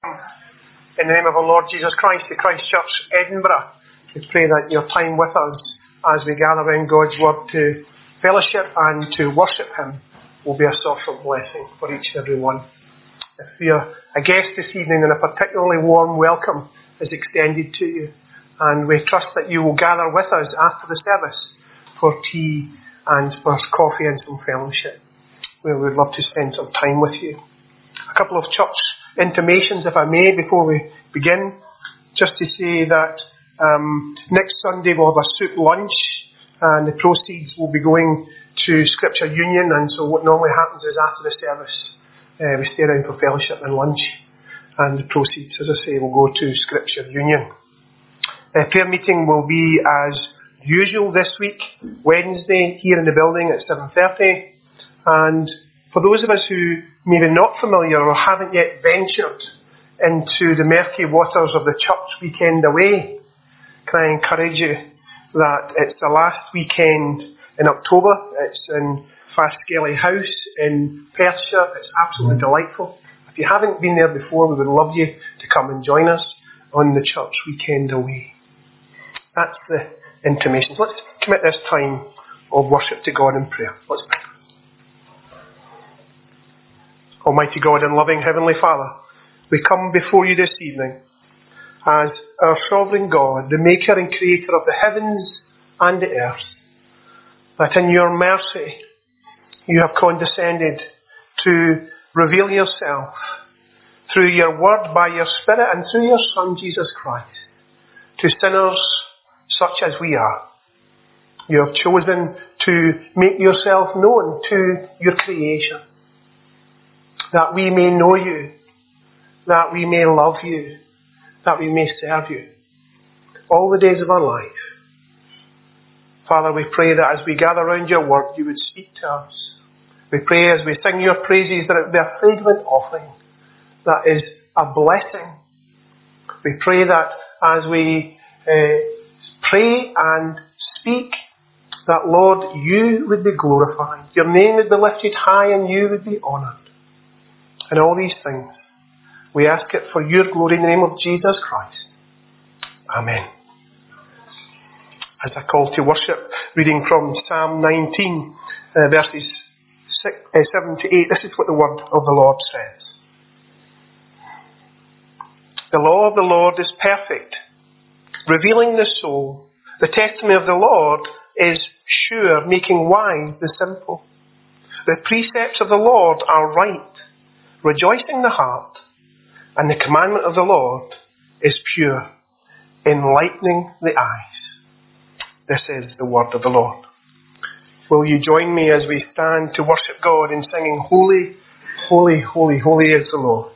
In the name of our Lord Jesus Christ, the Christ Church, Edinburgh, we pray that your time with us as we gather around God's Word to fellowship and to worship Him will be a source of blessing for each and every one. If you're a guest this evening, then a particularly warm welcome is extended to you, and we trust that you will gather with us after the service for tea and for coffee and some fellowship, where we'd love to spend some time with you. A couple of church intimations, if I may, before we begin. Just to say that next Sunday we'll have a soup lunch, and the proceeds will be going to Scripture Union. And so what normally happens is after the service we stay around for fellowship and lunch, and the proceeds, as I say, will go to Scripture Union. Prayer meeting will be as usual this week, Wednesday, here in the building at 7:30. And for those of us who may be not familiar or haven't yet ventured into the murky waters of the church weekend away, can I encourage you that it's the last weekend in October. It's in Faskelly House in Perthshire. It's absolutely delightful. If you haven't been there before, we would love you to come and join us on the church weekend away. That's the intimations. Let's commit this time of worship to God in prayer. Let's pray. Almighty God and loving Heavenly Father, we come before you this evening as our sovereign God, the maker and creator of the heavens and the earth, that in your mercy you have condescended to reveal yourself through your word, by your Spirit, and through your Son Jesus Christ to sinners such as we are. You have chosen to make yourself known to your creation, that we may know you, that we may love you, that we may serve you all the days of our life. Father, we pray that as we gather around your word, you would speak to us. We pray as we sing your praises that it would be a fragrant offering that is a blessing. We pray that as we pray and speak, that, Lord, you would be glorified, your name would be lifted high, and you would be honoured. And all these things, we ask it for your glory in the name of Jesus Christ. Amen. As a call to worship, reading from Psalm 19, verses 7 to 8, this is what the word of the Lord says. The law of the Lord is perfect, revealing the soul. The testimony of the Lord is sure, making wise the simple. The precepts of the Lord are right, rejoicing the heart, and the commandment of the Lord is pure, enlightening the eyes. This is the word of the Lord. Will you join me as we stand to worship God in singing, Holy, holy, holy, holy is the Lord.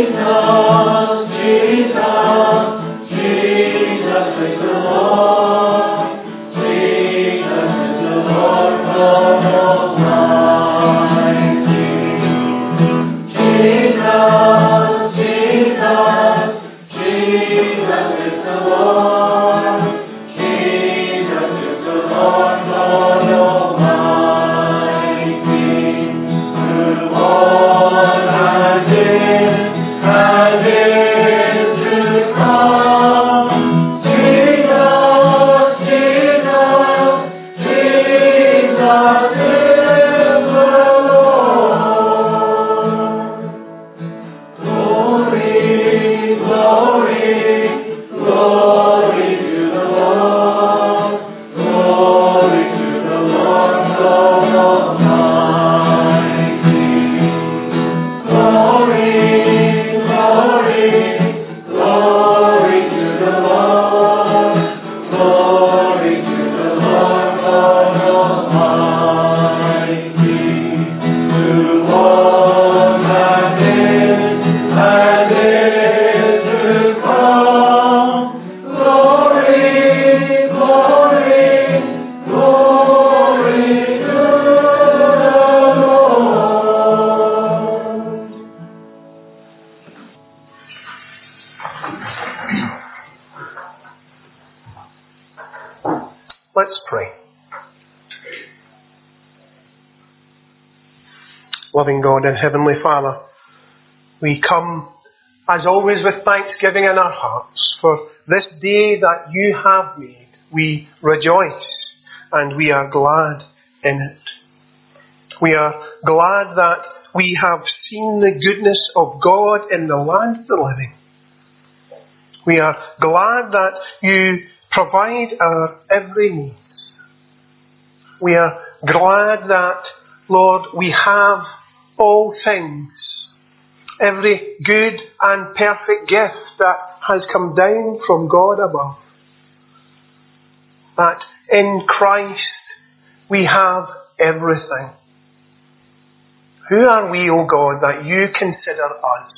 Let's pray. Loving God and Heavenly Father, we come as always with thanksgiving in our hearts for this day that you have made. We rejoice and we are glad in it. We are glad that we have seen the goodness of God in the land of the living. We are glad that you provide our every need. We are glad that, Lord, we have all things, every good and perfect gift that has come down from God above. That in Christ we have everything. Who are we, O God, that you consider us?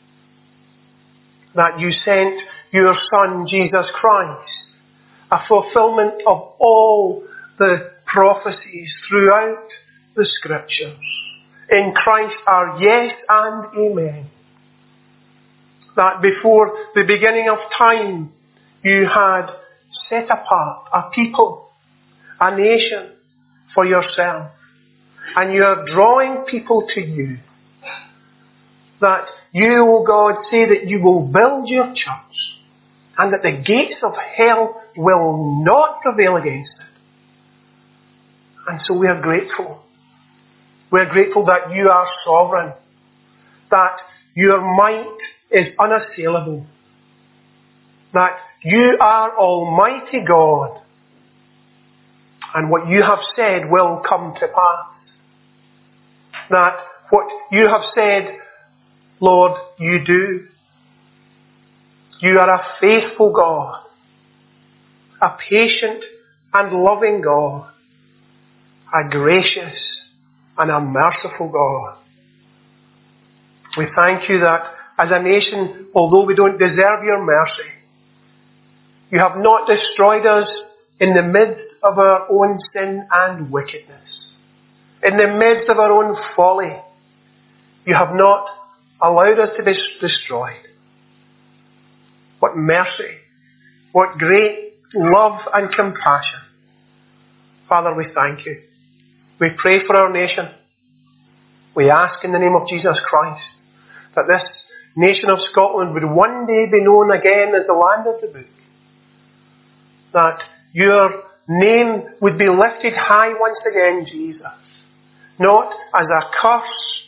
That you sent your Son, Jesus Christ, a fulfillment of all the prophecies throughout the Scriptures. In Christ are yes and amen. That before the beginning of time, you had set apart a people, a nation for yourself. And you are drawing people to you. That you, O God, say that you will build your church and that the gates of hell will not prevail against it. And so we are grateful. We are grateful that you are sovereign, that your might is unassailable, that you are Almighty God, and what you have said will come to pass. That what you have said, Lord, you do. You are a faithful God, a patient and loving God, a gracious and a merciful God. We thank you that as a nation, although we don't deserve your mercy, you have not destroyed us in the midst of our own sin and wickedness. In the midst of our own folly, you have not allowed us to be destroyed. What mercy, what great love and compassion. Father, we thank you. We pray for our nation. We ask in the name of Jesus Christ that this nation of Scotland would one day be known again as the land of the book. That your name would be lifted high once again, Jesus. Not as a curse,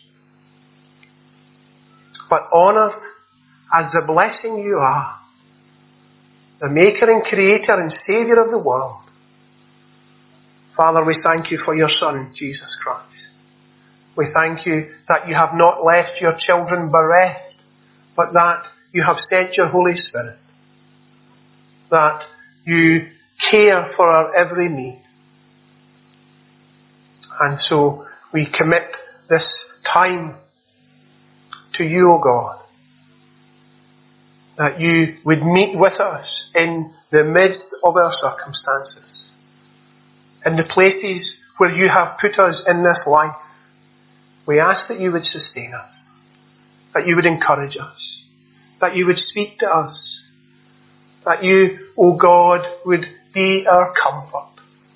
but honoured as the blessing you are. The maker and creator and saviour of the world. Father, we thank you for your Son, Jesus Christ. We thank you that you have not left your children bereft, but that you have sent your Holy Spirit. That you care for our every need. And so we commit this time to you, O God. that you would meet with us in the midst of our circumstances, in the places where you have put us in this life. We ask that you would sustain us, that you would encourage us, that you would speak to us, that you, O God, would be our comfort,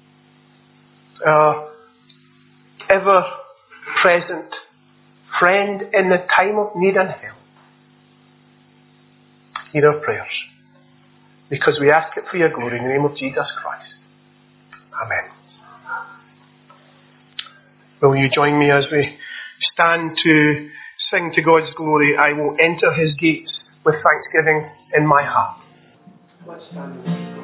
our ever-present friend in the time of need and help. Hear our prayers, because we ask it for your glory in the name of Jesus Christ. Amen. Will you join me as we stand to sing to God's glory? I will enter his gates with thanksgiving in my heart. Let's stand.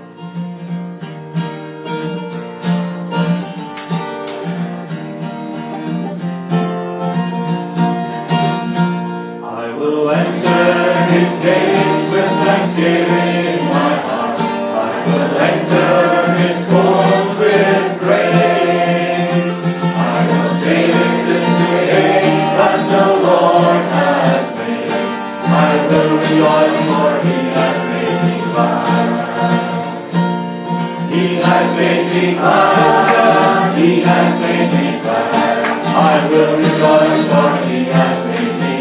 I will enter his gates with thanksgiving in my heart. I will enter his courts with praise. I will sing this day that the Lord has made. I will rejoice, for he has made me glad. He has made me glad. He has made me glad. I will rejoice, for he has made me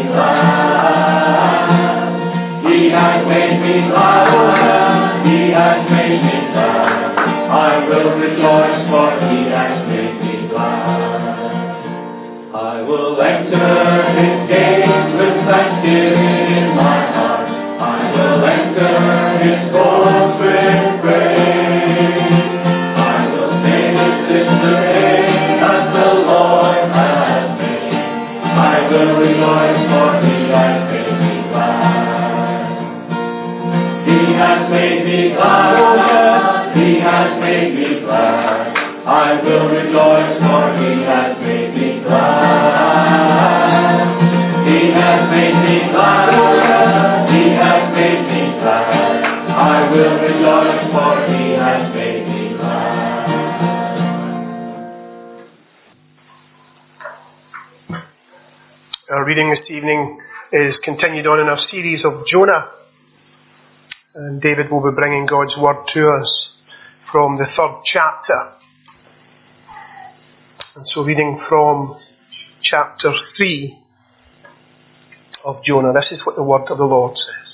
glad. He has made me glad. He has made me glad. I will rejoice, for he has made me glad. I will enter his gates with thanksgiving in my heart. I will enter his courts with praise. I will sing this the day that the Lord has made. I will rejoice, for he has made me glad. He has made me glad. He has made me glad. I will rejoice, for he has made me glad. He has made me glad. He has made me glad. I will rejoice, for he has made me glad. Our reading this evening is continued on in our series of Jonah. And David will be bringing God's word to us from the 3rd chapter. And so reading from chapter 3 of Jonah, this is what the word of the Lord says.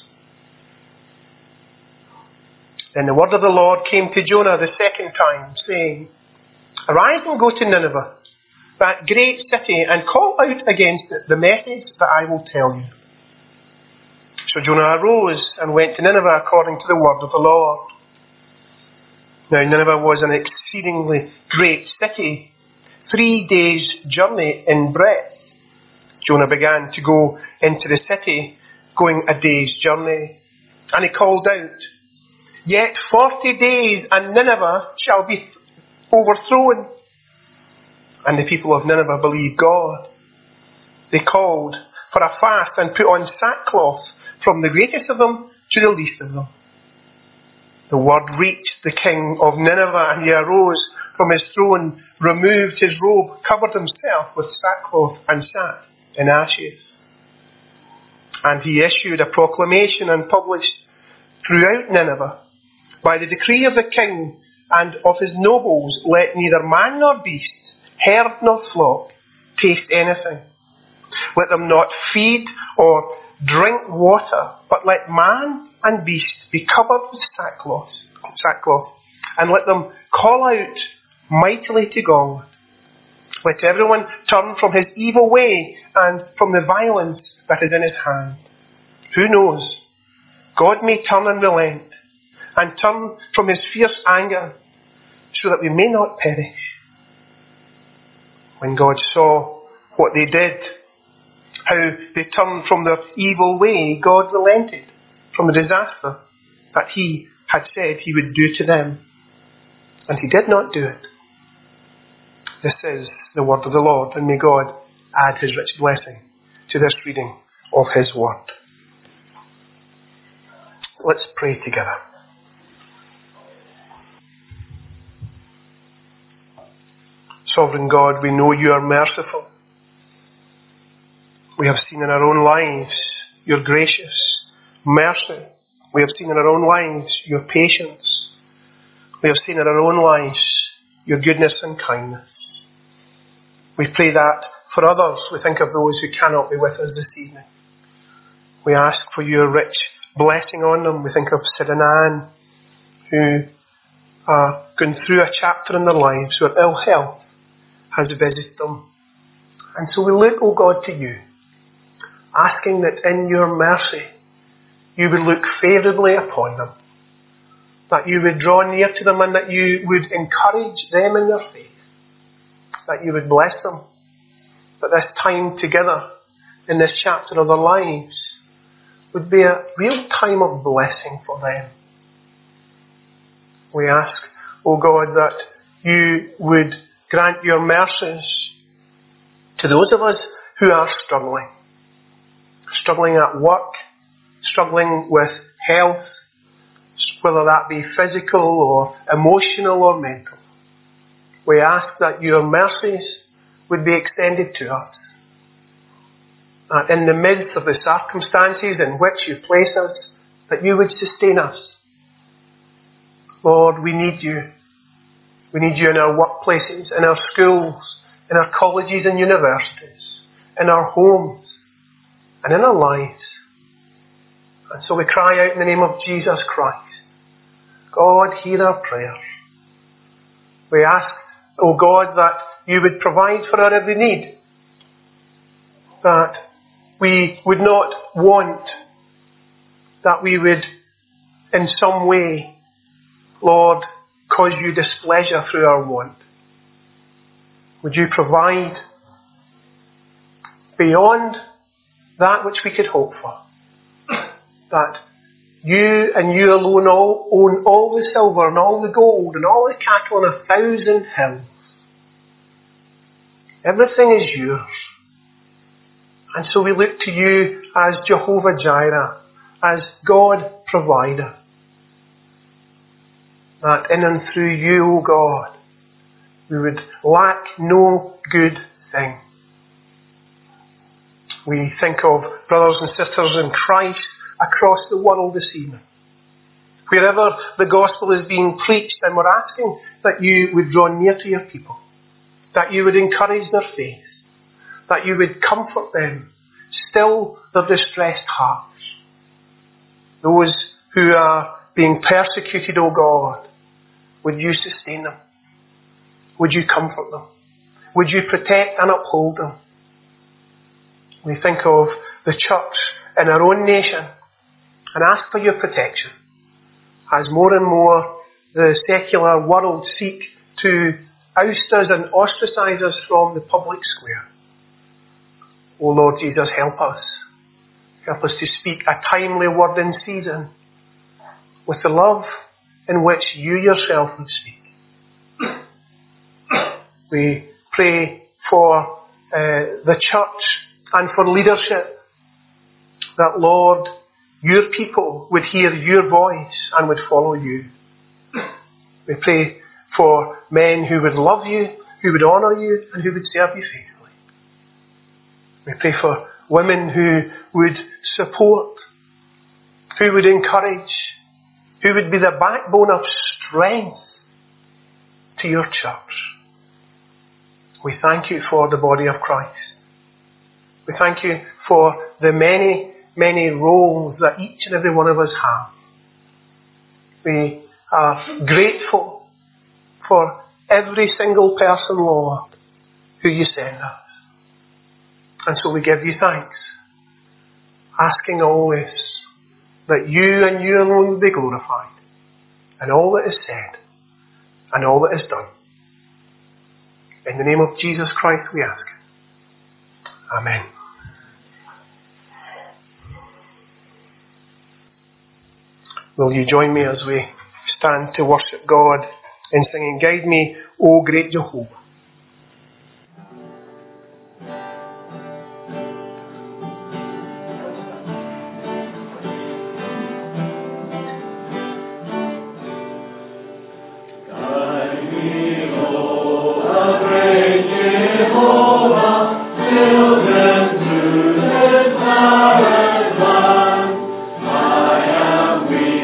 Then the word of the Lord came to Jonah the 2nd time, saying, Arise and go to Nineveh, that great city, and call out against it the message that I will tell you. So Jonah arose and went to Nineveh according to the word of the Lord. Now Nineveh was an exceedingly great city, 3 days' journey in breadth. Jonah began to go into the city, going a day's journey. And he called out, Yet 40 days, and Nineveh shall be overthrown. And the people of Nineveh believed God. They called for a fast and put on sackcloth, from the greatest of them to the least of them. The word reached the king of Nineveh, and he arose from his throne, removed his robe, covered himself with sackcloth, and sat in ashes. And he issued a proclamation and published throughout Nineveh, By the decree of the king and of his nobles, let neither man nor beast, herd nor flock, taste anything. Let them not feed or drink water, but let man and beast be covered with sackcloth, and let them call out mightily to God. Let everyone turn from his evil way and from the violence that is in his hand. Who knows? God may turn and relent, and turn from his fierce anger, so that we may not perish. When God saw what they did, how they turned from their evil way, God relented from the disaster that he had said he would do to them. And he did not do it. This is the word of the Lord, and may God add his rich blessing to this reading of his word. Let's pray together. Sovereign God, we know you are merciful. We have seen in our own lives your gracious mercy We have seen in our own lives your patience. We have seen in our own lives your goodness and kindness. We pray that for others, we think of those who cannot be with us this evening. We ask for your rich blessing on them. We think of Sid and Anne, who are going through a chapter in their lives where ill health has visited them. And so we look, O God, to you, asking that in your mercy you would look favourably upon them, that you would draw near to them and that you would encourage them in their faith, that you would bless them, that this time together in this chapter of their lives would be a real time of blessing for them. We ask, O God, that you would grant your mercies to those of us who are struggling at work, struggling with health, whether that be physical or emotional or mental. We ask that your mercies would be extended to us. That in the midst of the circumstances in which you place us, that you would sustain us. Lord, we need you. We need you in our workplaces, in our schools, in our colleges and universities, in our homes, and in our lives. And so we cry out in the name of Jesus Christ. God, hear our prayers. We ask, O God, that you would provide for our every need. That we would not want, that we would in some way, Lord, cause you displeasure through our want. Would you provide beyond that which we could hope for? That you and you alone own all the silver and all the gold and all the cattle on 1,000 hills. Everything is yours. And so we look to you as Jehovah Jireh, as God provider. That in and through you, O God, we would lack no good thing. We think of brothers and sisters in Christ across the world this evening. Wherever the gospel is being preached, and we're asking that you would draw near to your people, that you would encourage their faith, that you would comfort them, still their distressed hearts. Those who are being persecuted, O God, would you sustain them? Would you comfort them? Would you protect and uphold them? We think of the church in our own nation and ask for your protection as more and more the secular world seek to oust us and ostracize us from the public square. O Lord Jesus, help us. Help us to speak a timely word in season with the love in which you yourself would speak. We pray for the church and for leadership, that, Lord, your people would hear your voice and would follow you. We pray for men who would love you, who would honour you, and who would serve you faithfully. We pray for women who would support, who would encourage, who would be the backbone of strength to your church. We thank you for the body of Christ. We thank you for the many, many roles that each and every one of us have. We are grateful for every single person, Lord, who you send us. And so we give you thanks, asking always that you and you alone will be glorified in all that is said and all that is done. In the name of Jesus Christ we ask. Amen. Will you join me as we stand to worship God in singing, Guide Me, O Great Jehovah. I am weak.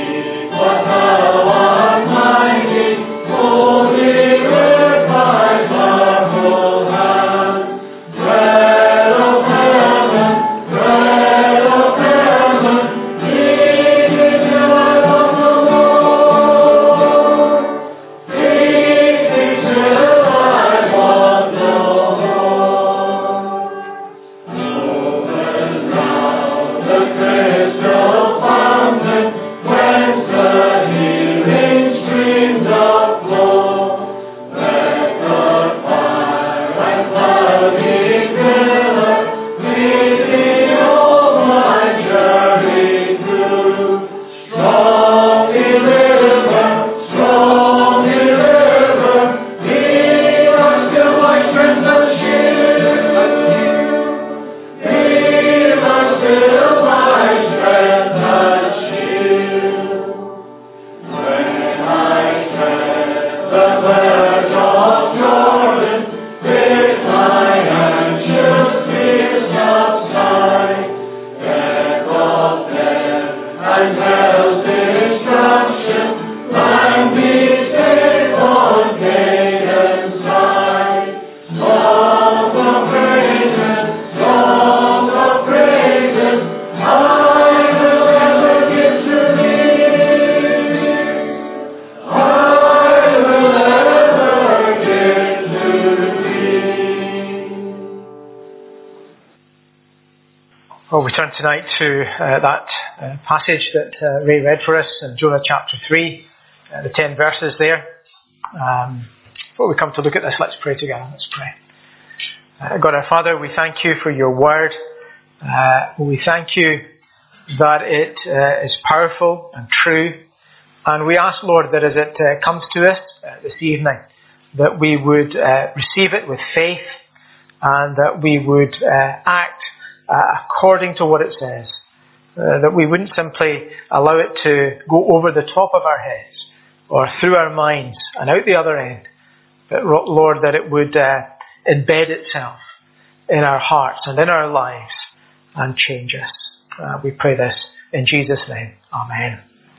tonight to that passage that Ray read for us in Jonah chapter 3, the 10 verses there. Before we come to look at this, let's pray together. Let's pray. God our Father, we thank you for your word. We thank you that it is powerful and true. And we ask, Lord, that as it comes to us this evening, that we would receive it with faith and that we would act according to what it says. That we wouldn't simply allow it to go over the top of our heads or through our minds and out the other end. But Lord, that it would embed itself in our hearts and in our lives and change us. We pray this in Jesus' name. Amen.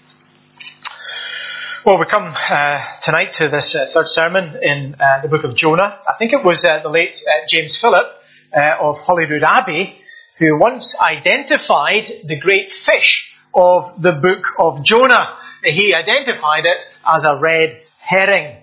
Well, we come tonight to this third sermon in the book of Jonah. I think it was the late James Phillip of Holyrood Abbey who once identified the great fish of the book of Jonah. He identified it as a red herring.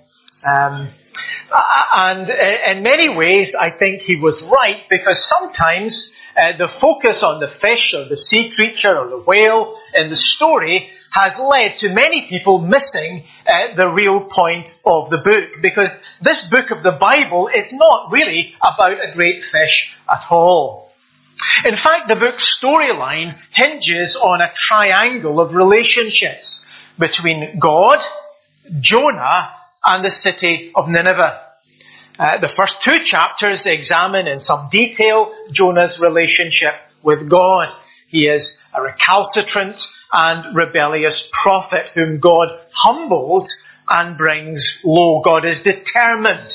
And in many ways, I think he was right, because sometimes the focus on the fish or the sea creature or the whale in the story has led to many people missing the real point of the book. Because this book of the Bible is not really about a great fish at all. In fact, the book's storyline hinges on a triangle of relationships between God, Jonah, and the city of Nineveh. The first two chapters examine in some detail Jonah's relationship with God. He is a recalcitrant and rebellious prophet whom God humbles and brings low. God is determined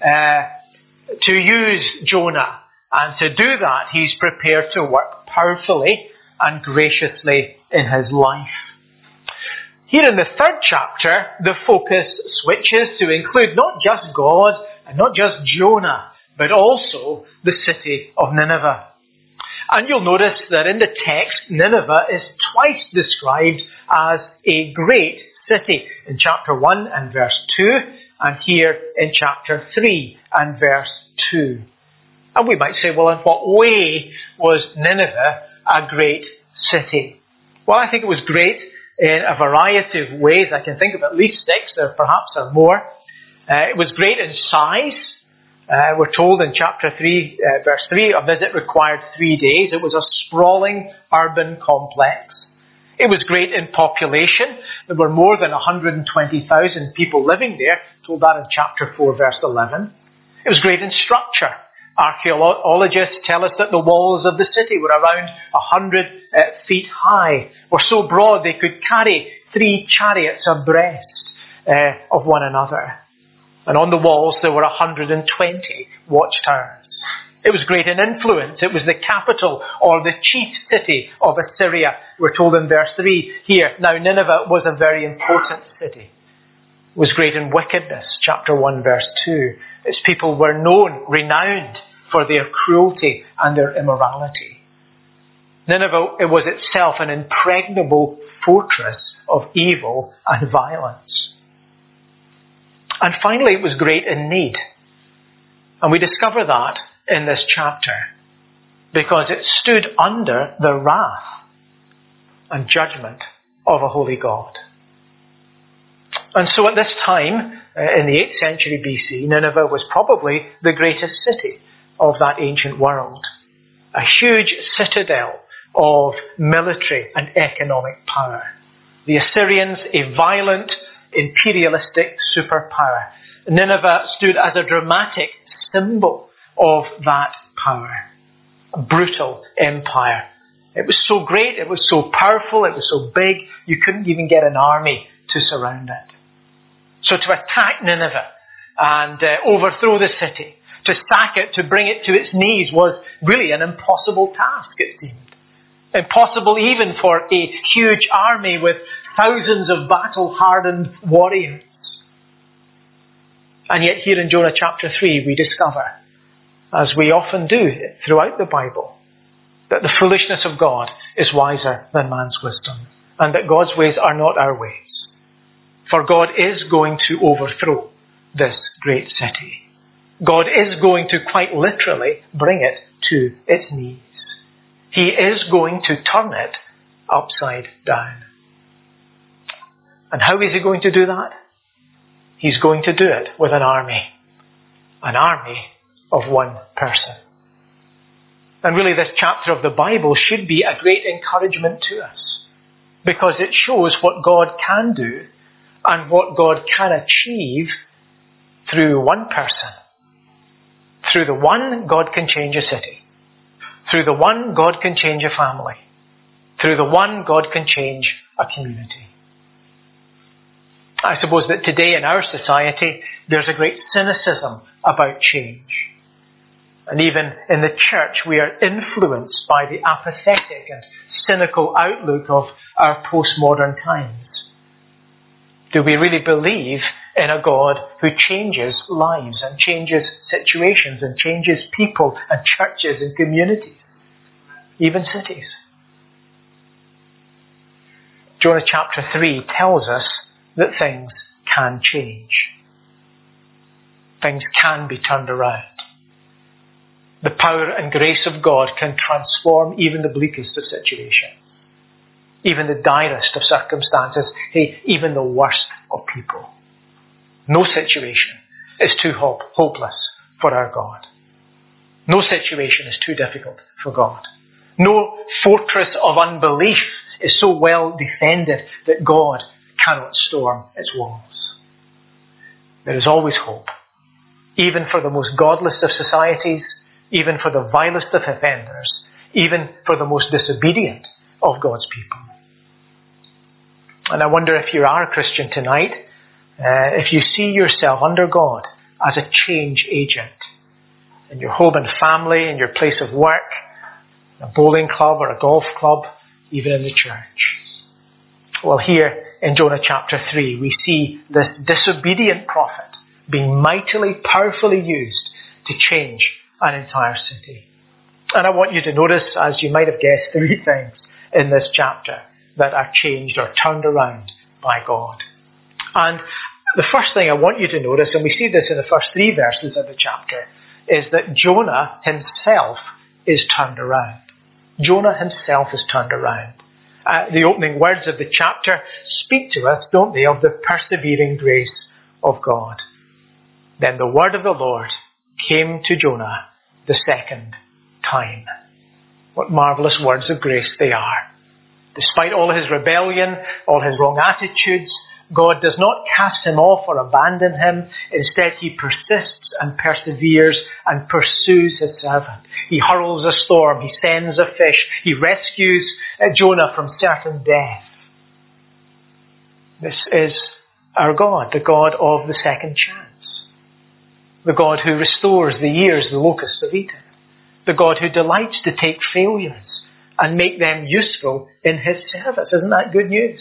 to use Jonah. And to do that, he's prepared to work powerfully and graciously in his life. Here in the third chapter, the focus switches to include not just God and not just Jonah, but also the city of Nineveh. And you'll notice that in the text, Nineveh is twice described as a great city. In chapter 1 and verse 2, and here in chapter 3 and verse 2. And we might say, well, in what way was Nineveh a great city? Well, I think it was great in a variety of ways. I can think of at least 6, there perhaps are more. It was great in size. We're told in chapter 3, verse 3, a visit required 3 days. It was a sprawling urban complex. It was great in population. There were more than 120,000 people living there. Told that in chapter 4, verse 11. It was great in structure. Archaeologists tell us that the walls of the city were around 100 feet high, were so broad they could carry 3 chariots abreast of one another. And on the walls there were 120 watchtowers. It was great in influence. It was the capital or the chief city of Assyria. We're told in verse 3 here. Now Nineveh was a very important city. It was great in wickedness. Chapter 1 verse 2. Its people were known, renowned for their cruelty and their immorality. Nineveh, it was itself an impregnable fortress of evil and violence. And finally, it was great in need. And we discover that in this chapter because it stood under the wrath and judgment of a holy God. And so at this time, in the 8th century BC, Nineveh was probably the greatest city of that ancient world. A huge citadel of military and economic power. The Assyrians, a violent, imperialistic superpower. Nineveh stood as a dramatic symbol of that power. A brutal empire. It was so great, it was so powerful, it was so big, you couldn't even get an army to surround it. So to attack Nineveh and overthrow the city, to sack it, to bring it to its knees was really an impossible task, it seemed. Impossible even for a huge army with thousands of battle-hardened warriors. And yet here in Jonah chapter 3 we discover, as we often do throughout the Bible, that the foolishness of God is wiser than man's wisdom, and that God's ways are not our ways. For God is going to overthrow this great city. God is going to quite literally bring it to its knees. He is going to turn it upside down. And how is he going to do that? He's going to do it with an army of one person. And really this chapter of the Bible should be a great encouragement to us, because it shows what God can do and what God can achieve through one person. Through the one, God can change a city. Through the one, God can change a family. Through the one, God can change a community. I suppose that today in our society, there's a great cynicism about change. And even in the church, we are influenced by the apathetic and cynical outlook of our postmodern times. Do we really believe in a God who changes lives and changes situations and changes people and churches and communities, even cities? Jonah chapter 3 tells us that things can change. Things can be turned around. The power and grace of God can transform even the bleakest of situations, even the direst of circumstances, even the worst of people. No situation is too hopeless for our God. No situation is too difficult for God. No fortress of unbelief is so well defended that God cannot storm its walls. There is always hope, even for the most godless of societies, even for the vilest of offenders, even for the most disobedient of God's people. And I wonder if you are a Christian tonight, if you see yourself under God as a change agent in your home and family, in your place of work, a bowling club or a golf club, even in the church. Well, here in Jonah chapter 3, we see this disobedient prophet being mightily, powerfully used to change an entire city. And I want you to notice, as you might have guessed, 3 things in this chapter that are changed or turned around by God. And the first thing I want you to notice, and we see this in the first 3 verses of the chapter, is that Jonah himself is turned around. Jonah himself is turned around. The opening words of the chapter speak to us, don't they, of the persevering grace of God. Then the word of the Lord came to Jonah the second time. What marvellous words of grace they are. Despite all his rebellion, all his wrong attitudes, God does not cast him off or abandon him. Instead, he persists and perseveres and pursues his servant. He hurls a storm. He sends a fish. He rescues Jonah from certain death. This is our God, the God of the second chance. The God who restores the years the locusts have eaten. The God who delights to take failures and make them useful in his service. Isn't that good news?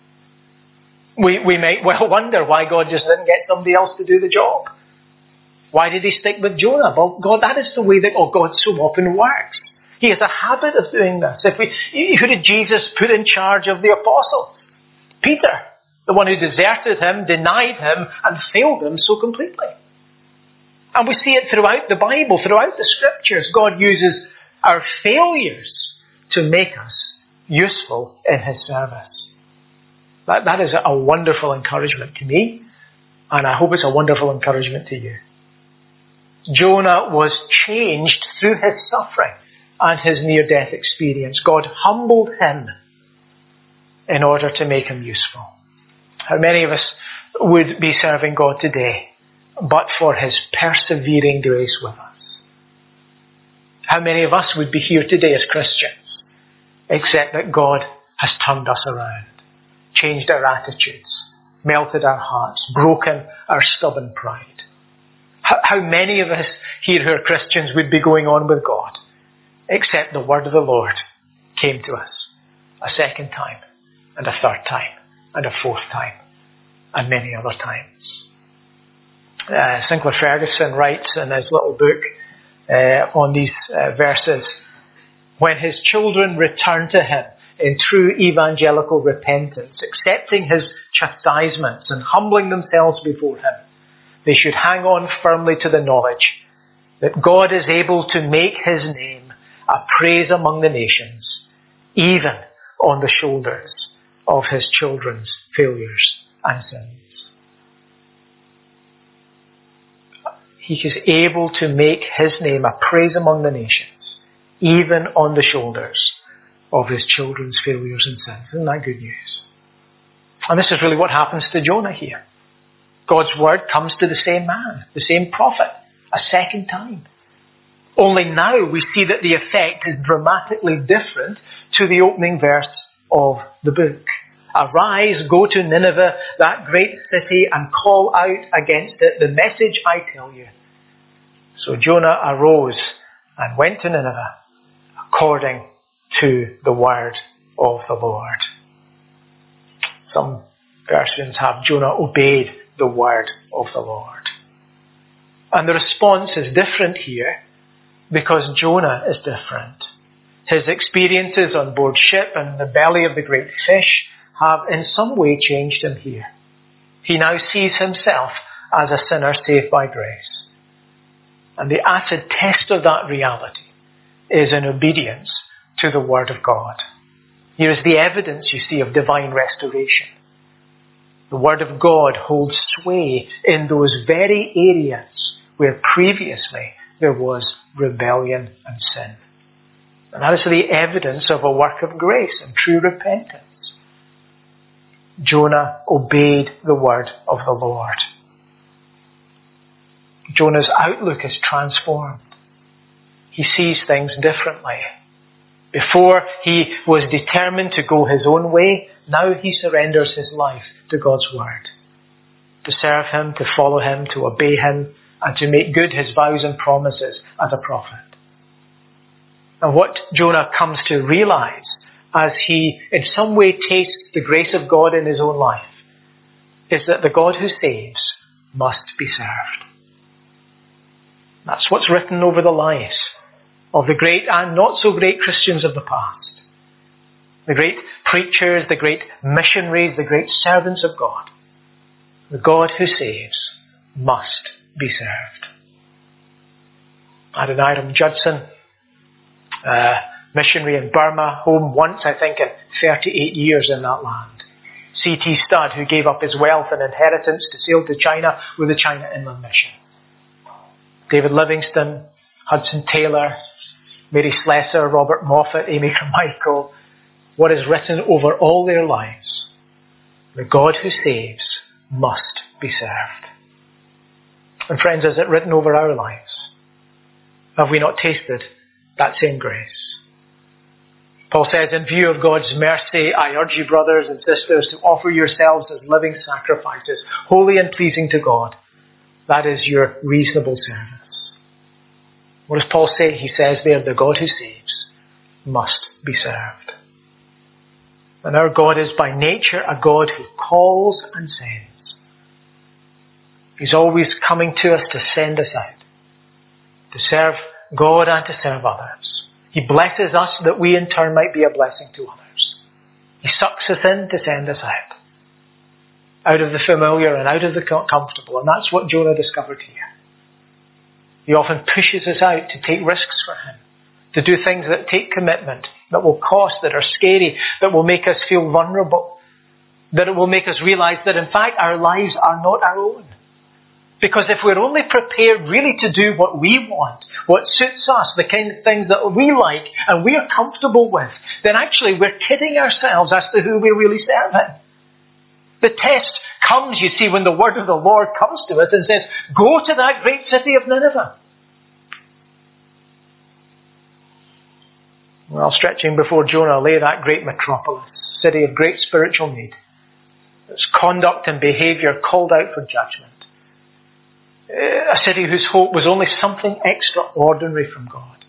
We might well wonder why God just didn't get somebody else to do the job. Why did he stick with Jonah? Well, God, that is the way that God so often works. He has a habit of doing this. Who did Jesus put in charge of the apostles? Peter, the one who deserted him, denied him, and failed him so completely. And we see it throughout the Bible, throughout the Scriptures. God uses our failures to make us useful in his service. That is a wonderful encouragement to me, and I hope it's a wonderful encouragement to you. Jonah was changed through his suffering and his near-death experience. God humbled him in order to make him useful. How many of us would be serving God today but for his persevering grace with us? How many of us would be here today as Christians except that God has turned us around, changed our attitudes, melted our hearts, broken our stubborn pride? How many of us here who are Christians would be going on with God except the word of the Lord came to us a second time and a third time and a fourth time and many other times? Sinclair Ferguson writes in his little book on these verses, when his children return to him in true evangelical repentance, accepting his chastisements and humbling themselves before him, they should hang on firmly to the knowledge that God is able to make his name a praise among the nations, even on the shoulders of his children's failures and sins. He is able to make his name a praise among the nations, even on the shoulders of his children's failures and sins. Isn't that good news? And this is really what happens to Jonah here. God's word comes to the same man, the same prophet, a second time. Only now we see that the effect is dramatically different to the opening verse of the book. Arise, go to Nineveh, that great city, and call out against it the message I tell you. So Jonah arose and went to Nineveh according to the word of the Lord. Some versions have Jonah obeyed the word of the Lord. And the response is different here because Jonah is different. His experiences on board ship and the belly of the great fish have in some way changed him here. He now sees himself as a sinner saved by grace. And the acid test of that reality is in obedience to the Word of God. Here is the evidence, you see, of divine restoration. The Word of God holds sway in those very areas where previously there was rebellion and sin. And that is the evidence of a work of grace and true repentance. Jonah obeyed the word of the Lord. Jonah's outlook is transformed. He sees things differently. Before he was determined to go his own way, now he surrenders his life to God's word. To serve him, to follow him, to obey him, and to make good his vows and promises as a prophet. And what Jonah comes to realize as he in some way tastes the grace of God in his own life is that the God who saves must be served. That's what's written over the lives of the great and not so great Christians of the past. The great preachers, the great missionaries, the great servants of God. The God who saves must be served. Adoniram Judson, missionary in Burma, home once, I think, in 38 years in that land. C.T. Studd, who gave up his wealth and inheritance to sail to China with the China Inland Mission. David Livingstone, Hudson Taylor, Mary Slessor, Robert Moffat, Amy Carmichael. What is written over all their lives? The God who saves must be served. And friends, is it written over our lives? Have we not tasted that same grace? Paul says, in view of God's mercy, I urge you, brothers and sisters, to offer yourselves as living sacrifices, holy and pleasing to God. That is your reasonable service. What does Paul say? He says there, the God who saves must be served. And our God is by nature a God who calls and sends. He's always coming to us to send us out, to serve God and to serve others. He blesses us that we in turn might be a blessing to others. He sucks us in to send us out of the familiar and out of the comfortable. And that's what Jonah discovered here. He often pushes us out to take risks for him, to do things that take commitment, that will cost, that are scary, that will make us feel vulnerable, that it will make us realize that in fact our lives are not our own. Because if we're only prepared really to do what we want, what suits us, the kind of things that we like and we're comfortable with, then actually we're kidding ourselves as to who we're really serving. The test comes, you see, when the word of the Lord comes to us and says, go to that great city of Nineveh. Well, stretching before Jonah lay that great metropolis, city of great spiritual need. Its conduct and behaviour called out for judgment. A city whose hope was only something extraordinary from God.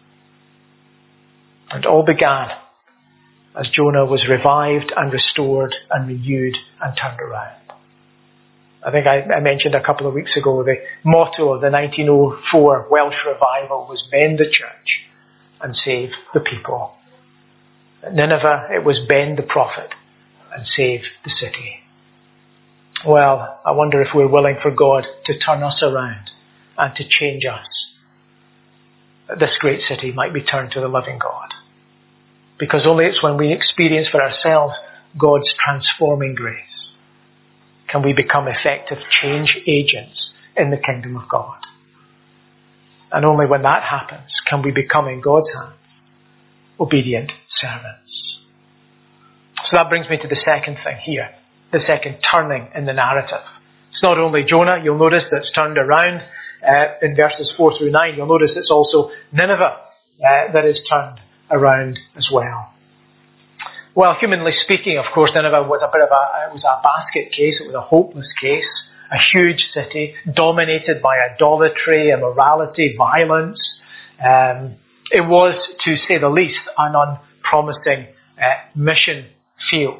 And all began as Jonah was revived and restored and renewed and turned around. I think I mentioned a couple of weeks ago the motto of the 1904 Welsh revival was bend the church and save the people. At Nineveh it was bend the prophet and save the city. Well, I wonder if we're willing for God to turn us around and to change us. that this great city might be turned to the living God. Because only it's when we experience for ourselves God's transforming grace can we become effective change agents in the kingdom of God. And only when that happens can we become, in God's hands, obedient servants. So that brings me to the second thing here, the second turning in the narrative. It's not only Jonah, you'll notice, that's turned around in verses 4 through 9. You'll notice it's also Nineveh that is turned around as well. Well, humanly speaking, of course, Nineveh was a basket case. It was a hopeless case. A huge city dominated by idolatry, immorality, violence. It was, to say the least, an unpromising mission field.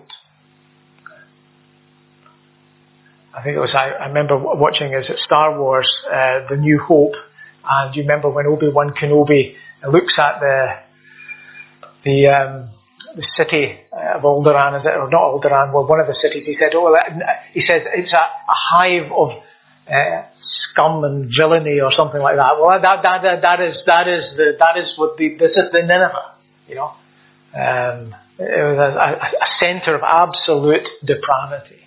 I think it was, I remember watching, is it Star Wars, The New Hope, and you remember when Obi-Wan Kenobi looks at the city of Alderaan, is it, or not Alderaan, well, one of the cities, he says it's a hive of scum and villainy or something like that. Well, this is the Nineveh, you know. It was a centre of absolute depravity.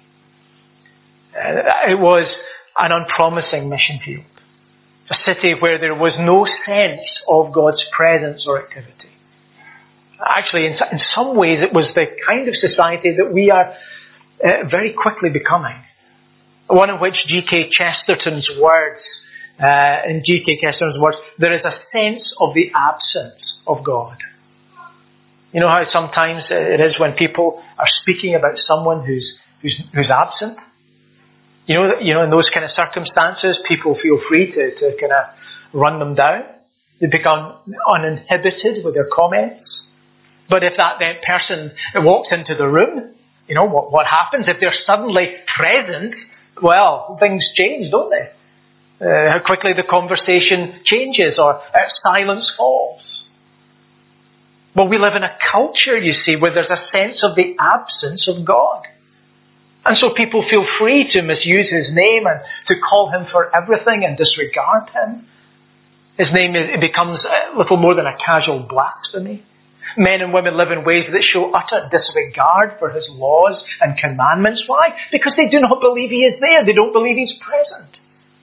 It was an unpromising mission field. A city where there was no sense of God's presence or activity. Actually, in some ways, it was the kind of society that we are very quickly becoming. One in which G.K. Chesterton's words, there is a sense of the absence of God. You know how sometimes it is when people are speaking about someone who's absent? You know, in those kind of circumstances, people feel free to kind of run them down. They become uninhibited with their comments. But if that person walks into the room, you know, what happens? If they're suddenly present, well, things change, don't they? How quickly the conversation changes or silence falls. Well, we live in a culture, you see, where there's a sense of the absence of God. And so people feel free to misuse His name and to call Him for everything and disregard Him. His name becomes little more than a casual blasphemy. Men and women live in ways that show utter disregard for His laws and commandments. Why? Because they do not believe He is there. They don't believe He's present.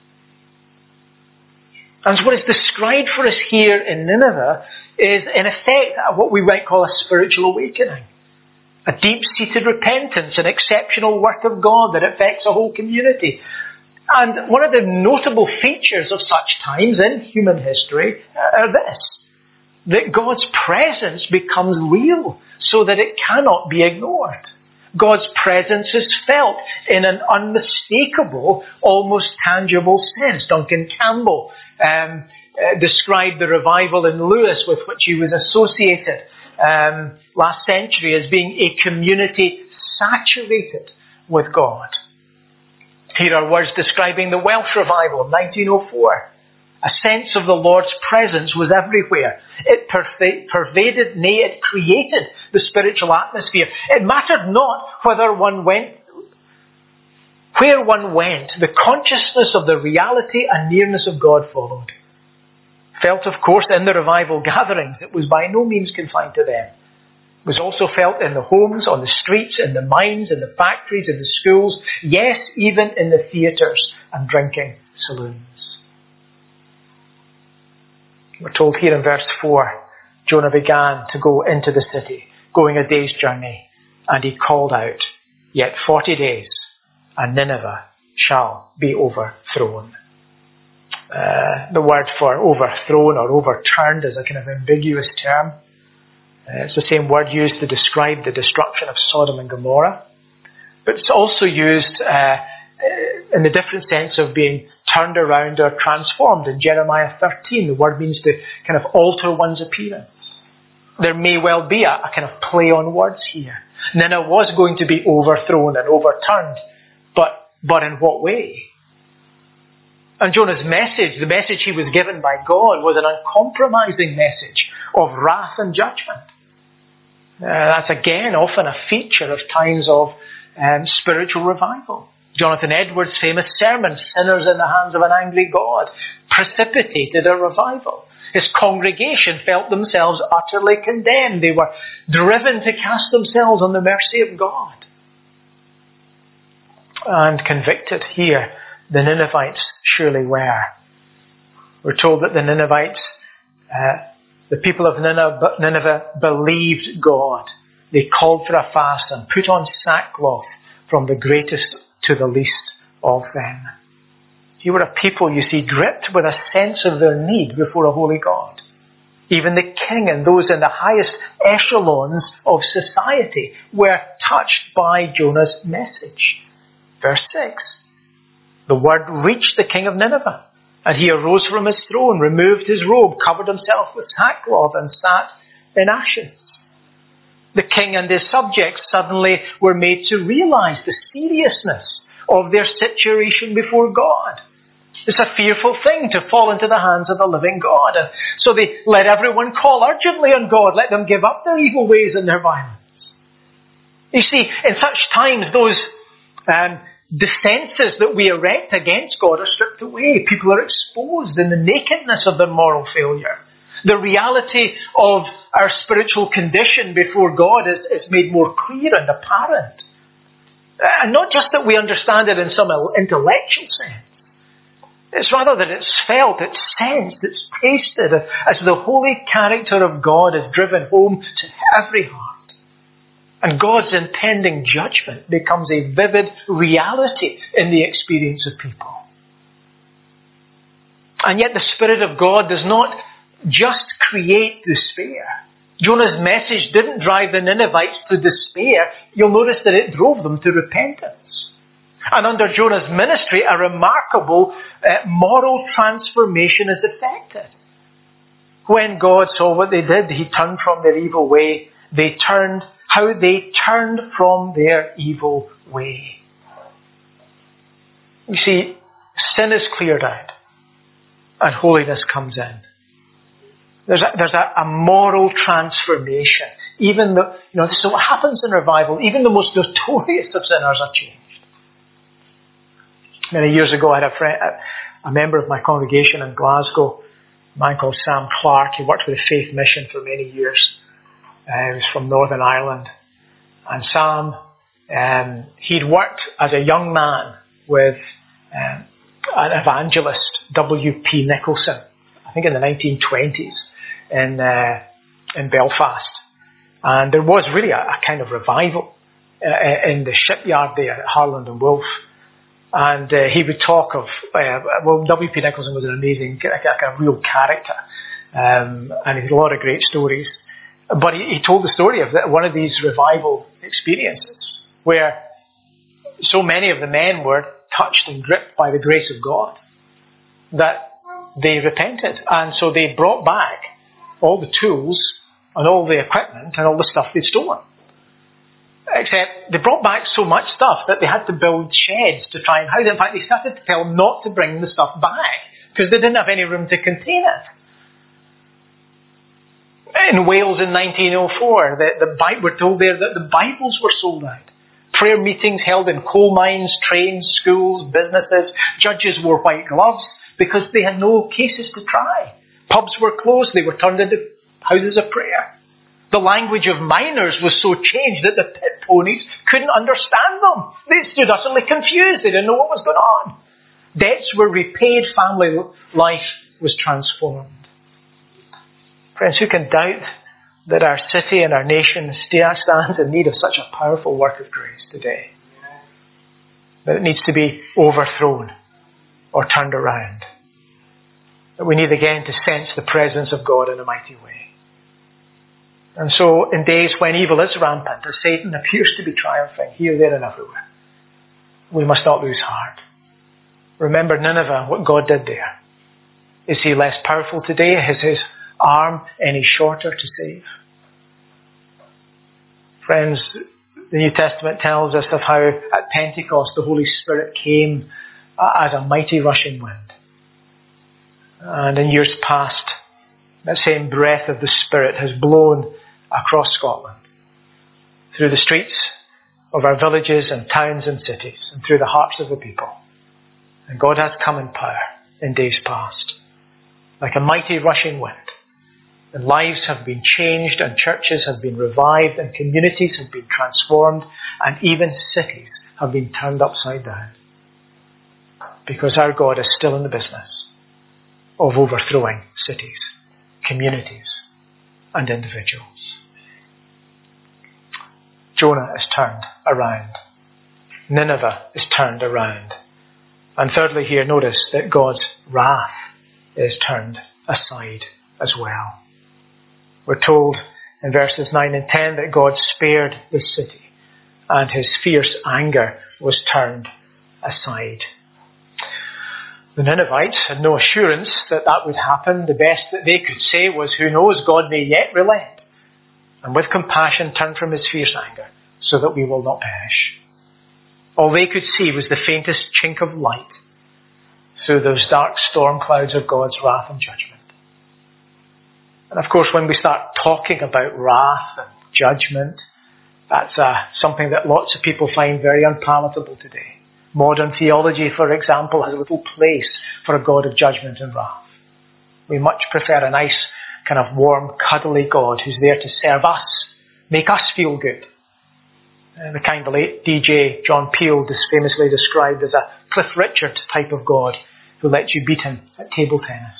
And so what is described for us here in Nineveh is, in effect, what we might call a spiritual awakening. A deep-seated repentance, an exceptional work of God that affects a whole community. And one of the notable features of such times in human history are this: that God's presence becomes real so that it cannot be ignored. God's presence is felt in an unmistakable, almost tangible sense. Duncan Campbell described the revival in Lewis with which he was associated last century as being a community saturated with God. Here are words describing the Welsh revival of 1904. A sense of the Lord's presence was everywhere. It pervaded, nay, it created the spiritual atmosphere. It mattered not where one went, the consciousness of the reality and nearness of God followed. Felt, of course, in the revival gatherings. It was by no means confined to them. It was also felt in the homes, on the streets, in the mines, in the factories, in the schools, yes, even in the theatres and drinking saloons. We're told here in verse 4, Jonah began to go into the city, going a day's journey, and he called out, "Yet 40 days, and Nineveh shall be overthrown." The word for overthrown or overturned is a kind of ambiguous term. It's the same word used to describe the destruction of Sodom and Gomorrah. But it's also used in the different sense of being turned around or transformed. In Jeremiah 13, the word means to kind of alter one's appearance. There may well be a kind of play on words here. Nineveh was going to be overthrown and overturned, but in what way? And Jonah's message, the message he was given by God, was an uncompromising message of wrath and judgment. That's again often a feature of times of spiritual revival. Jonathan Edwards' famous sermon, "Sinners in the Hands of an Angry God," precipitated a revival. His congregation felt themselves utterly condemned. They were driven to cast themselves on the mercy of God. And convicted here, the Ninevites surely were. We're told that the Ninevites, the people of Nineveh believed God. They called for a fast and put on sackcloth from the greatest to the least of them. You were a people, you see, gripped with a sense of their need before a holy God. Even the king and those in the highest echelons of society were touched by Jonah's message. Verse 6. The word reached the king of Nineveh, and he arose from his throne, removed his robe, covered himself with sackcloth, and sat in ashes. The king and his subjects suddenly were made to realize the seriousness of their situation before God. It's a fearful thing to fall into the hands of the living God. And so they let everyone call urgently on God. Let them give up their evil ways and their violence. You see, in such times, those defences that we erect against God are stripped away. People are exposed in the nakedness of their moral failure. The reality of our spiritual condition before God is made more clear and apparent. And not just that we understand it in some intellectual sense. It's rather that it's felt, it's sensed, it's tasted as the holy character of God is driven home to every heart. And God's impending judgment becomes a vivid reality in the experience of people. And yet the Spirit of God does not just create despair. Jonah's message didn't drive the Ninevites to despair. You'll notice that it drove them to repentance. And under Jonah's ministry, a remarkable moral transformation is effected. When God saw what they did, He turned from their evil way. How they turned from their evil way. You see, sin is cleared out, and holiness comes in. There's a moral transformation. Even this is what happens in revival. Even the most notorious of sinners are changed. Many years ago, I had a member of my congregation in Glasgow, a man called Sam Clark. He worked with the Faith Mission for many years. He was from Northern Ireland. And Sam, he'd worked as a young man with an evangelist, W.P. Nicholson, I think in the 1920s in Belfast. And there was really a kind of revival in the shipyard there at Harland and Wolff. And he would talk of, W.P. Nicholson was an amazing, a real character. And he had a lot of great stories. But he told the story of one of these revival experiences where so many of the men were touched and gripped by the grace of God that they repented. And so they brought back all the tools and all the equipment and all the stuff they'd stolen. Except they brought back so much stuff that they had to build sheds to try and hide it. In fact, they started to tell them not to bring the stuff back because they didn't have any room to contain it. In Wales in 1904, we're told there that the Bibles were sold out. Prayer meetings held in coal mines, trains, schools, businesses. Judges wore white gloves because they had no cases to try. Pubs were closed. They were turned into houses of prayer. The language of miners was so changed that the pit ponies couldn't understand them. They stood utterly confused. They didn't know what was going on. Debts were repaid. Family life was transformed. Friends, who can doubt that our city and our nation stands in need of such a powerful work of grace today? That it needs to be overthrown or turned around. That we need again to sense the presence of God in a mighty way. And so in days when evil is rampant, as Satan appears to be triumphing here, there and everywhere, we must not lose heart. Remember Nineveh, what God did there. Is He less powerful today? Is His arm any shorter to save? Friends, the New Testament tells us of how at Pentecost the Holy Spirit came as a mighty rushing wind. And in years past, that same breath of the Spirit has blown across Scotland, through the streets of our villages and towns and cities, and through the hearts of the people. And God has come in power in days past. like a mighty rushing wind. And lives have been changed, and churches have been revived, and communities have been transformed, and even cities have been turned upside down. Because our God is still in the business of overthrowing cities, communities, and individuals. Jonah is turned around. Nineveh is turned around. And thirdly here, notice that God's wrath is turned aside as well. We're told in verses 9 and 10 that God spared the city and his fierce anger was turned aside. The Ninevites had no assurance that that would happen. The best that they could say was, who knows, God may yet relent and with compassion turn from his fierce anger so that we will not perish. All they could see was the faintest chink of light through those dark storm clouds of God's wrath and judgment. And of course, when we start talking about wrath and judgment, that's something that lots of people find very unpalatable today. Modern theology, for example, has a little place for a God of judgment and wrath. We much prefer a nice, kind of warm, cuddly God who's there to serve us, make us feel good. The kind the late DJ John Peel famously described as a Cliff Richard type of God who lets you beat him at table tennis.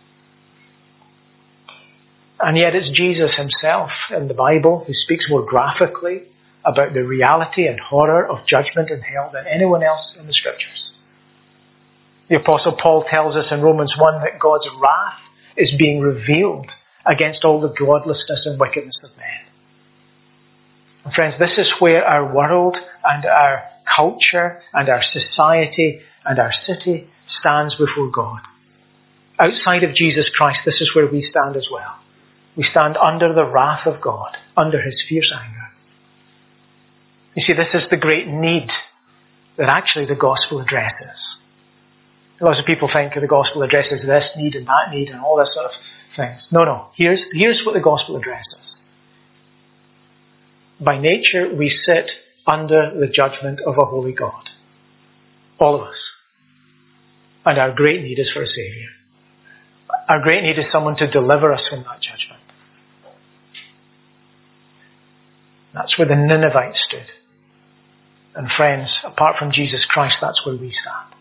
And yet it's Jesus himself in the Bible who speaks more graphically about the reality and horror of judgment and hell than anyone else in the Scriptures. The Apostle Paul tells us in Romans 1 that God's wrath is being revealed against all the godlessness and wickedness of men. And friends, this is where our world and our culture and our society and our city stands before God. Outside of Jesus Christ, this is where we stand as well. We stand under the wrath of God, under his fierce anger. You see, this is the great need that actually the gospel addresses. Lots of people think the gospel addresses this need and that need and all this sort of things. No. Here's what the gospel addresses. By nature, we sit under the judgment of a holy God. All of us. And our great need is for a Saviour. Our great need is someone to deliver us from that judgment. That's where the Ninevites stood. And friends, apart from Jesus Christ, that's where we stand.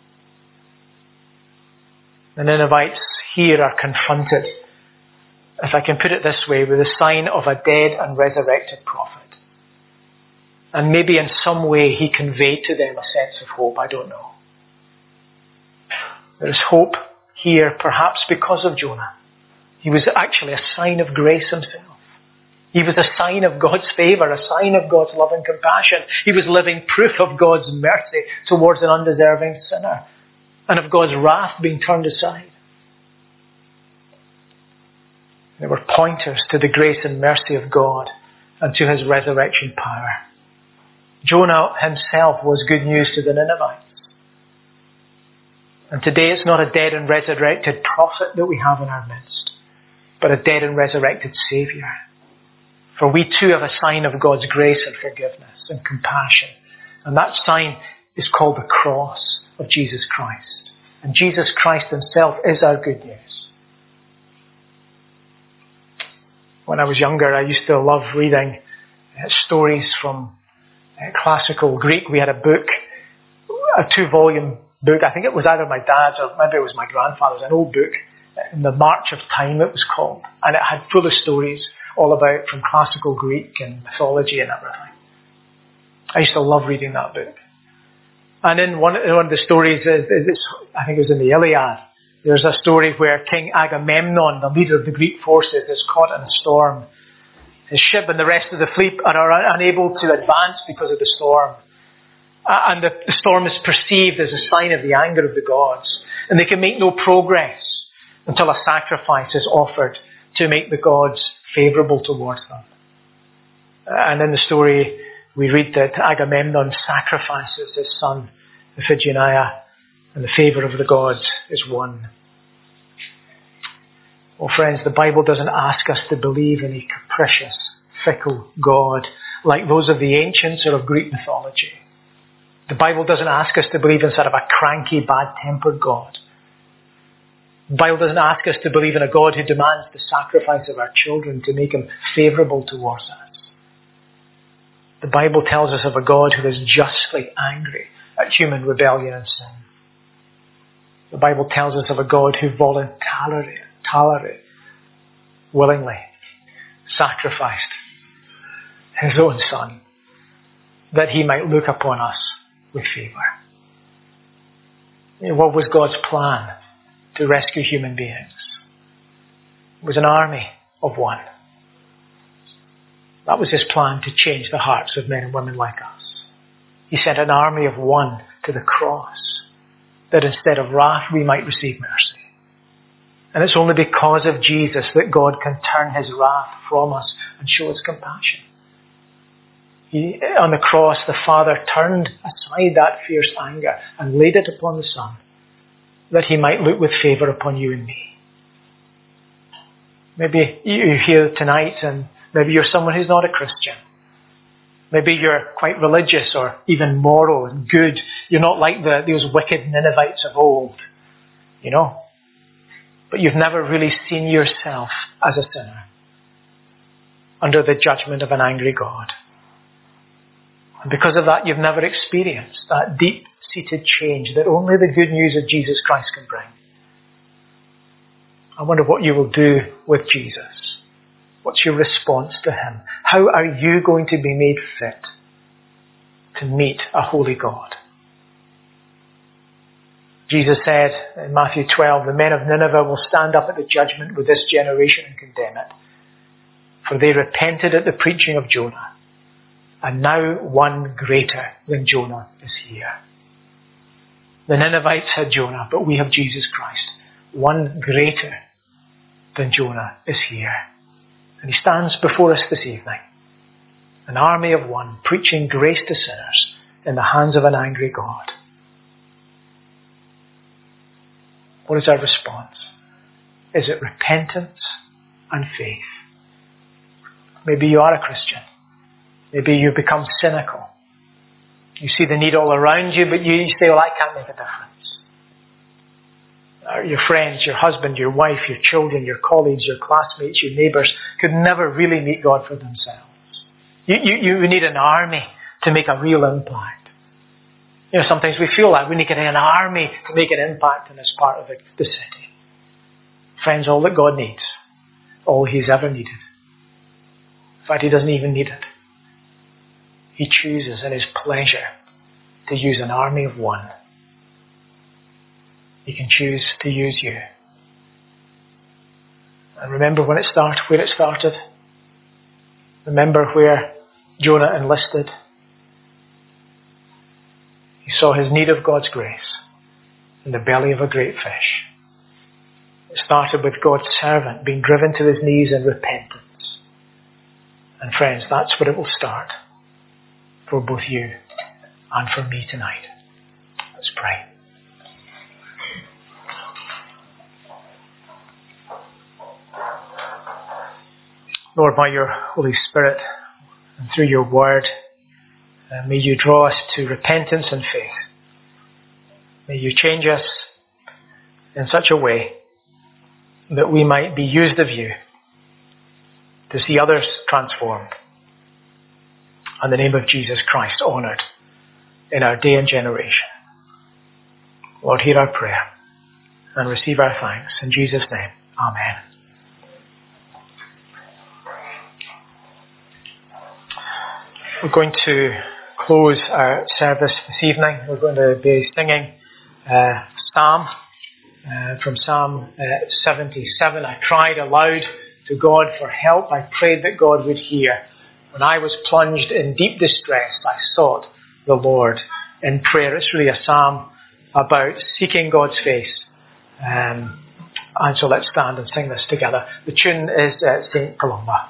The Ninevites here are confronted, if I can put it this way, with the sign of a dead and resurrected prophet. And maybe in some way he conveyed to them a sense of hope, I don't know. There is hope here, perhaps because of Jonah. He was actually a sign of grace himself. He was a sign of God's favour, a sign of God's love and compassion. He was living proof of God's mercy towards an undeserving sinner and of God's wrath being turned aside. They were pointers to the grace and mercy of God and to his resurrection power. Jonah himself was good news to the Ninevites. And today it's not a dead and resurrected prophet that we have in our midst, but a dead and resurrected Saviour. For we too have a sign of God's grace and forgiveness and compassion. And that sign is called the cross of Jesus Christ. And Jesus Christ himself is our good news. When I was younger, I used to love reading stories from classical Greek. We had a book, a 2-volume book. I think it was either my dad's or maybe it was my grandfather's, an old book. The March of Time it was called. And it had full of stories all about from classical Greek and mythology and everything. I used to love reading that book. And in one of the stories, I think it was in the Iliad, there's a story where King Agamemnon, the leader of the Greek forces, is caught in a storm. His ship and the rest of the fleet are unable to advance because of the storm. And the storm is perceived as a sign of the anger of the gods. And they can make no progress until a sacrifice is offered to make the gods favourable towards them. And in the story, we read that Agamemnon sacrifices his son, Iphigenia, and the favour of the gods is won. Well, friends, the Bible doesn't ask us to believe in a capricious, fickle God like those of the ancients or of Greek mythology. The Bible doesn't ask us to believe in sort of a cranky, bad-tempered God. The Bible doesn't ask us to believe in a God who demands the sacrifice of our children to make him favourable towards us. The Bible tells us of a God who is justly angry at human rebellion and sin. The Bible tells us of a God who voluntarily, willingly sacrificed his own Son that he might look upon us with favour. What was God's plan to rescue human beings? It was an army of one. That was his plan to change the hearts of men and women like us. He sent an army of one to the cross, that instead of wrath we might receive mercy. And it's only because of Jesus that God can turn his wrath from us and show us compassion. On the cross, the Father turned aside that fierce anger and laid it upon the Son, that he might look with favour upon you and me. Maybe you're here tonight and maybe you're someone who's not a Christian. Maybe you're quite religious or even moral and good. You're not like those wicked Ninevites of old, But you've never really seen yourself as a sinner under the judgment of an angry God. And because of that, you've never experienced that deep-seated change that only the good news of Jesus Christ can bring. I wonder what you will do with Jesus. What's your response to him? How are you going to be made fit to meet a holy God? Jesus said in Matthew 12, the men of Nineveh will stand up at the judgment with this generation and condemn it. For they repented at the preaching of Jonah, and now one greater than Jonah is here. The Ninevites had Jonah, but we have Jesus Christ. One greater than Jonah is here. And he stands before us this evening. An army of one, preaching grace to sinners in the hands of an angry God. What is our response? Is it repentance and faith? Maybe you are a Christian. Maybe you become cynical. You see the need all around you, but you say, well, I can't make a difference. Your friends, your husband, your wife, your children, your colleagues, your classmates, your neighbours could never really meet God for themselves. You need an army to make a real impact. Sometimes we feel like we need an army to make an impact in this part of the city. Friends, all that God needs, all he's ever needed. In fact, he doesn't even need it. He chooses in his pleasure to use an army of one. He can choose to use you. And remember where it started. Remember where Jonah enlisted. He saw his need of God's grace in the belly of a great fish. It started with God's servant being driven to his knees in repentance. And friends, that's where it will start for both you and for me tonight. Let's pray. Lord, by your Holy Spirit and through your word, may you draw us to repentance and faith. May you change us in such a way that we might be used of you to see others transformed and the name of Jesus Christ honoured in our day and generation. Lord, hear our prayer and receive our thanks. In Jesus' name, amen. We're going to close our service this evening. We're going to be singing Psalm from Psalm 77. I cried aloud to God for help. I prayed that God would hear. When I was plunged in deep distress, I sought the Lord in prayer. It's really a psalm about seeking God's face. And so let's stand and sing this together. The tune is St. Columba.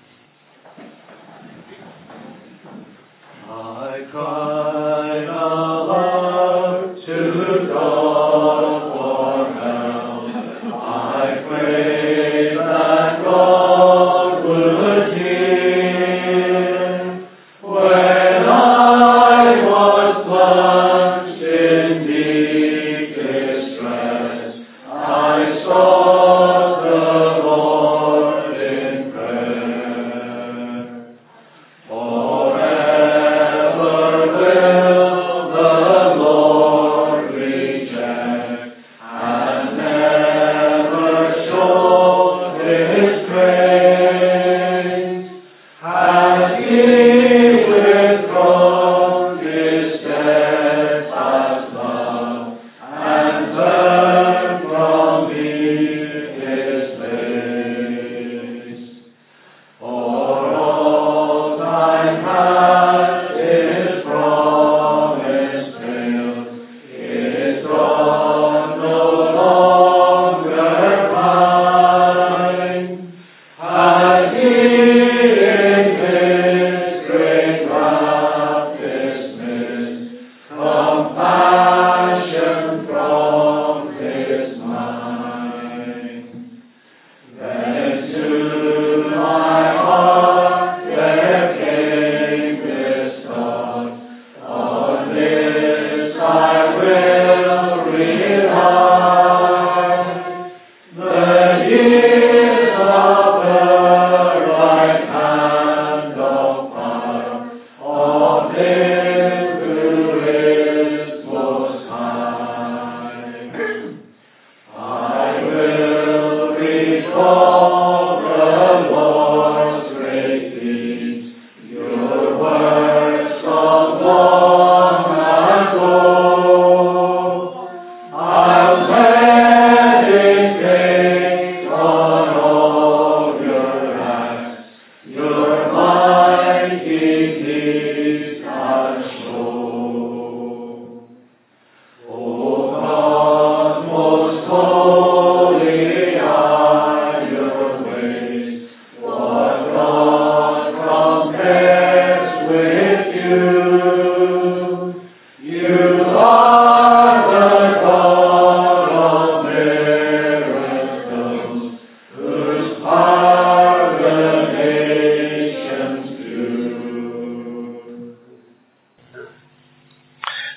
I cried aloud to God for help. I prayed that God would hear. When I was plunged in deep distress, I sought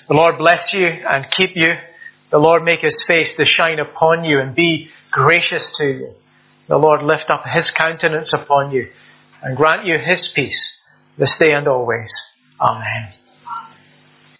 The Lord bless you and keep you. The Lord make his face to shine upon you and be gracious to you. The Lord lift up his countenance upon you and grant you his peace this day and always. Amen.